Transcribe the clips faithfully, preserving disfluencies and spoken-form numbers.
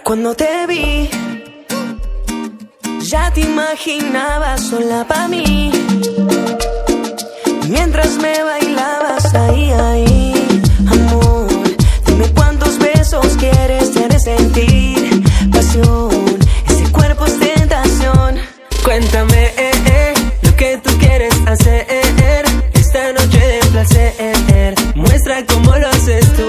Cuando te vi, ya te imaginaba sola pa' mí, mientras me bailabas ahí, ahí. Amor, dime cuántos besos quieres, te haré sentir pasión, ese cuerpo es tentación. Cuéntame, eh, eh, lo que tú quieres hacer, esta noche de placer, muestra cómo lo haces tú.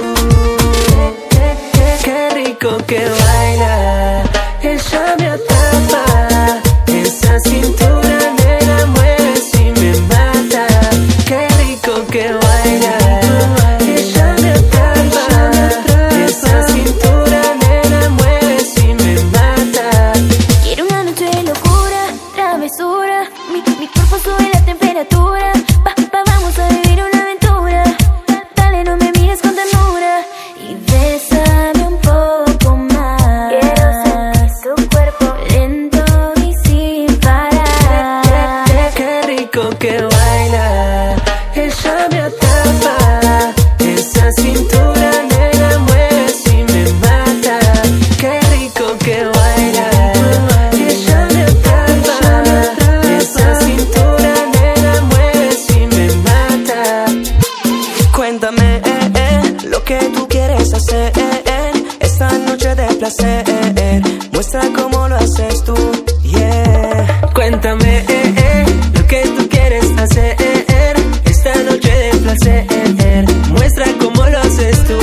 Qué rico que baila, ella me atrapa, esa cintura nena mueves y me mata. Qué rico que baila, ella me atrapa, esa cintura nena mueves y me mata. Quiero una noche de locura, travesura, mi, mi cuerpo sube la temperatura, pa, pa, vamos a vivir una aventura. Dale, no me mires con ternura y bésame un poco más. Quiero sentir tu cuerpo lento y sin parar. Qué rico que baila, ella me atrapa, esa cintura nena mueves y me mata. Qué rico que baila, ella me atrapa, esa cintura nena mueves y me mata. Cuéntame, eh, eh, lo que tú quieres hacer, eh, eh, esta noche de placer, eh, muestra cómo lo haces tú, yeah. Cuéntame, eh, eh, lo que tú quieres hacer, eh, esta noche de placer, muestra cómo lo haces tú.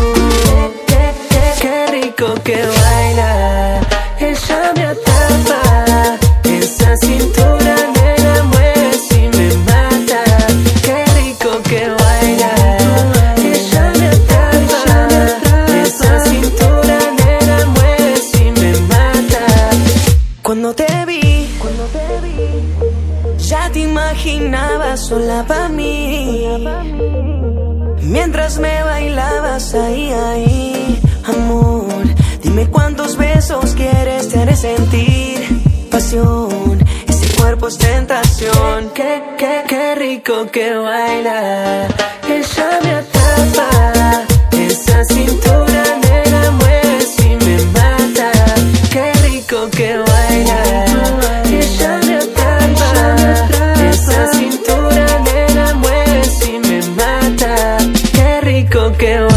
Qué rico que baila, ella me atrapa, esa cintura nena mueves y me mata. Qué rico que baila, ella me atrapa, esa cintura nena mueves y me mata. Cuando te vi, cuando te vi, ya te imaginaba sola pa' mí, mientras me bailabas ahí, ahí. Amor, dime cuántos besos quieres, te haré sentir pasión, ese cuerpo es tentación. Qué, qué, qué rico que baila, ella me atrapa, esa cintura nena mueves y me mata. Qué rico que baila, ella me atrapa, esa cintura nena mueves y me mata. Qué rico que baila.